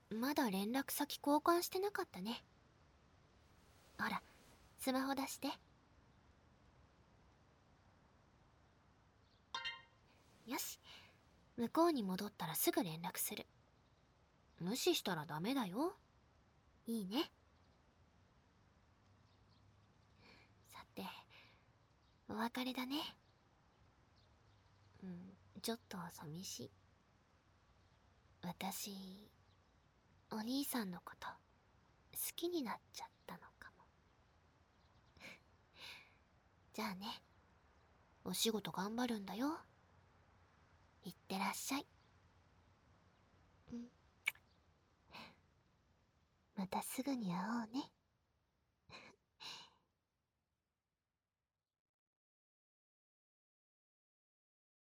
まだ連絡先交換してなかったね。ほら、スマホ出して。よし。向こうに戻ったらすぐ連絡する。無視したらダメだよ。いいね。さて、お別れだね。ちょっと寂しい。私、お兄さんのこと好きになっちゃったのかも。じゃあね、お仕事頑張るんだよ。いってらっしゃい。うん、またすぐに会おうね。